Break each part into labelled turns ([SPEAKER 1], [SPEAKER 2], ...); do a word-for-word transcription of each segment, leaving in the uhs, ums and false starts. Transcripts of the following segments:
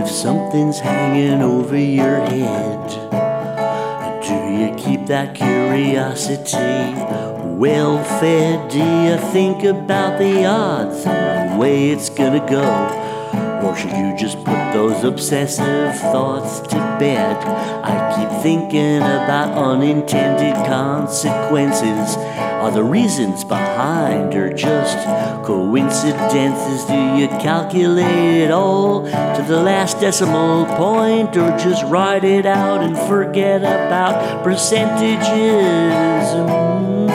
[SPEAKER 1] if something's hanging over your head? Do you keep that curiosity well fed? Do you think about the odds and the way it's gonna go? Or should you just put those obsessive thoughts to bed? I keep thinking about unintended consequences. Are the reasons behind or just coincidences? Do you calculate it all to the last decimal point, or just write it out and forget about percentages? Mm.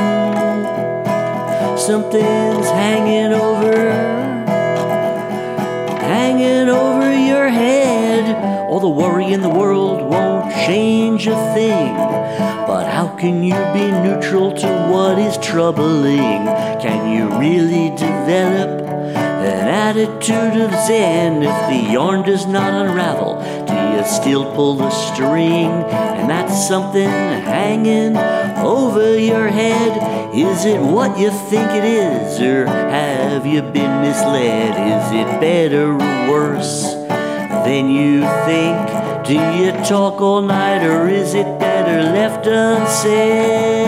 [SPEAKER 1] Something's hanging over hanging over your head. All the worry in the world won't change a thing, but how can you be neutral to what is troubling? Can you really develop an attitude of zen if the yarn does not unravel? Do you still pull the string and that's something hanging over your head? Is it what you think it is, or have you been misled? Is it better or worse than you think? Do you talk all night, or is it better left unsaid?